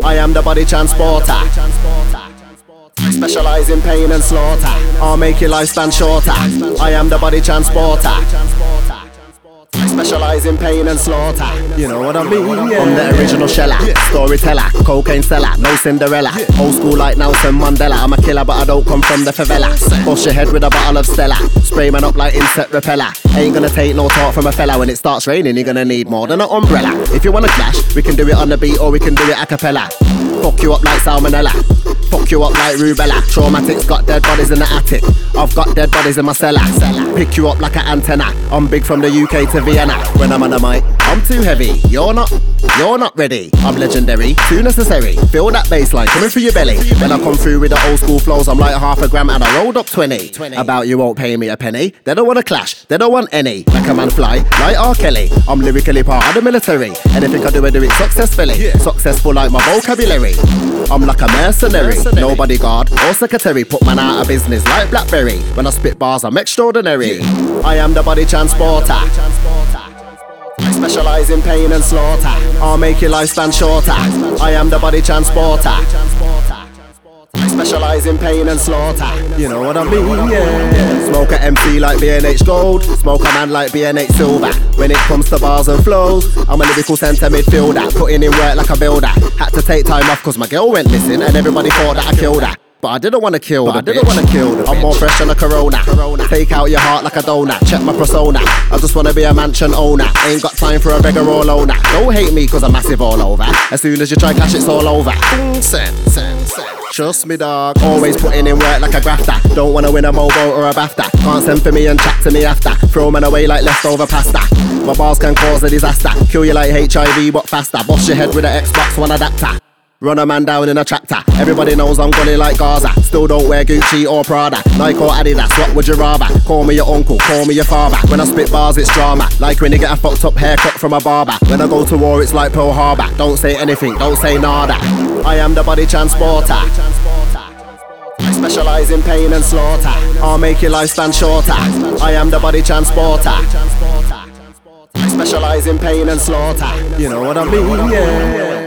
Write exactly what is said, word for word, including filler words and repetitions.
I am the body transporter. Specialize in pain and slaughter. I'll make your lifespan shorter. I am the body transporter. Specialize in pain and slaughter. You know what I mean? Yeah. I'm the original sheller, storyteller, cocaine seller, no Cinderella. Old school like Nelson Mandela. I'm a killer, but I don't come from the favela. Bust your head with a bottle of Stella. Spray man up like insect repeller. Ain't gonna take no talk from a fella. When it starts raining, you're gonna need more than an umbrella. If you wanna clash, we can do it on the beat or we can do it a cappella. Fuck you up like salmonella. Fuck you up like rubella. Traumatics got dead bodies in the attic. I've got dead bodies in my cellar. Pick you up like an antenna. I'm big from the U K to Vienna. When I'm on the mic, I'm too heavy. You're not, you're not ready. I'm legendary, too necessary. Feel that bassline coming through your belly. When I come through with the old school flows, I'm like half a gram and I rolled up twenty. About you won't pay me a penny. They don't wanna clash, they don't want any. Like a man fly, like R. Kelly. I'm lyrically part of the military. Anything I do, I do it successfully. Successful like my vocabulary. I'm like a mercenary, no bodyguard or secretary. Put man out of business like Blackberry. When I spit bars, I'm extraordinary. I am the body transporter. Specialize in pain and slaughter. I'll make your lifespan shorter. I am the body transporter. Specialize in pain and slaughter. You know what I mean? Yeah. Smoke a M C like B N H Gold. Smoke a man like B N H Silver. When it comes to bars and flows, I'm a lyrical centre midfielder. Putting in work like a builder. Had to take time off cause my girl went missing and everybody thought that I killed her. But I didn't wanna kill the I didn't wanna kill the I'm bitch. More fresh than a Corona. Corona. Take out your heart like a donut. Check my persona. I just wanna be a mansion owner. Ain't got time for a beggar or loner. Don't hate me cause I'm massive all over. As soon as you try clash, it's all over. Sen, sen, sen. Trust me, dog. Always putting in work like a grafter. Don't wanna win a Mobo or a BAFTA. Can't send for me and chat to me after. Throw man away like leftover pasta. My bars can cause a disaster. Kill you like H I V but faster. Bust your head with an Xbox One adapter. Run a man down in a tractor. Everybody knows I'm gully like Gaza. Still don't wear Gucci or Prada. Nike or Adidas, what would you rather? Call me your uncle, call me your father. When I spit bars, it's drama. Like when you get a fucked up haircut from a barber. When I go to war, it's like Pearl Harbor. Don't say anything, don't say nada. I am the body transporter. Specialize in pain and slaughter. I'll make your lifespan shorter. I am the body transporter. Specialize in pain and slaughter. You know what I mean? Yeah.